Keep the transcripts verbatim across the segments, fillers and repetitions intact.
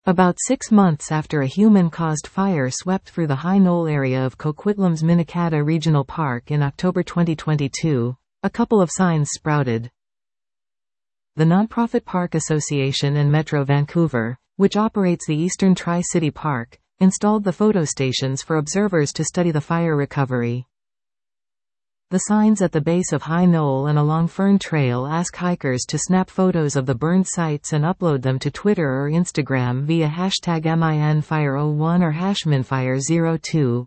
About six months after a human-caused fire swept through the High Knoll area of Coquitlam's Minikata Regional Park in October twenty twenty-two, a couple of signs sprouted. The nonprofit Park Association and Metro Vancouver, which operates the Eastern Tri-City Park, installed the photo stations for observers to study the fire recovery. The signs at the base of High Knoll and along Fern Trail ask hikers to snap photos of the burned sites and upload them to Twitter or Instagram via hashtag MINFire zero one or hashminfire zero two.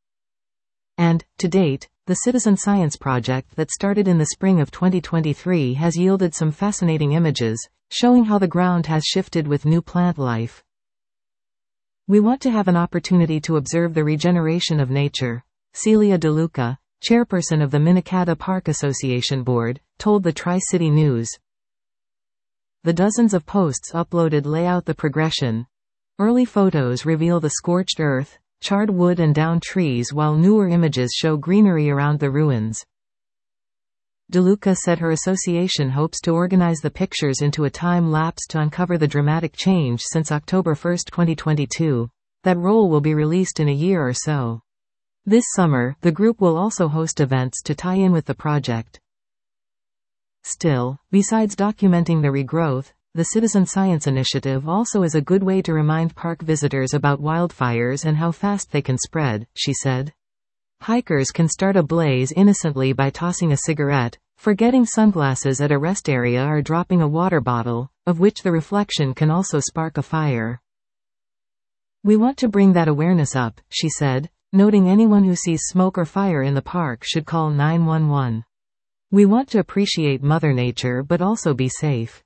And, to date, the Citizen Science project that started in the spring of twenty twenty-three has yielded some fascinating images, showing how the ground has shifted with new plant life. We want to have an opportunity to observe the regeneration of nature, Celia DeLuca, chairperson of the Minikata Park Association Board, told the Tri-City News. The dozens of posts uploaded lay out the progression. Early photos reveal the scorched earth, charred wood and downed trees, while newer images show greenery around the ruins. DeLuca said her association hopes to organize the pictures into a time lapse to uncover the dramatic change since October first, twenty twenty-two. That roll will be released in a year or so. This summer, the group will also host events to tie in with the project. Still, besides documenting the regrowth, the Citizen Science Initiative also is a good way to remind park visitors about wildfires and how fast they can spread, she said. Hikers can start a blaze innocently by tossing a cigarette, forgetting sunglasses at a rest area, or dropping a water bottle, of which the reflection can also spark a fire. We want to bring that awareness up, she said, noting anyone who sees smoke or fire in the park should call nine one one. We want to appreciate Mother Nature but also be safe.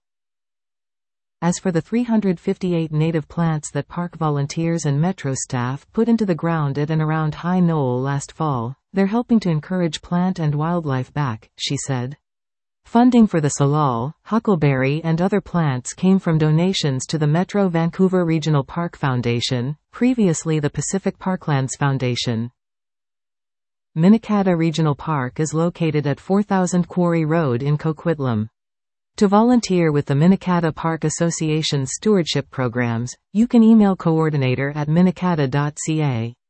As for the three hundred fifty-eight native plants that park volunteers and Metro staff put into the ground at and around High Knoll last fall, they're helping to encourage plant and wildlife back, she said. Funding for the salal, huckleberry and other plants came from donations to the Metro Vancouver Regional Park Foundation, previously the Pacific Parklands Foundation. Minikata Regional Park is located at four thousand Quarry Road in Coquitlam. To volunteer with the Minikata Park Association's stewardship programs, you can email coordinator at minikata dot c a.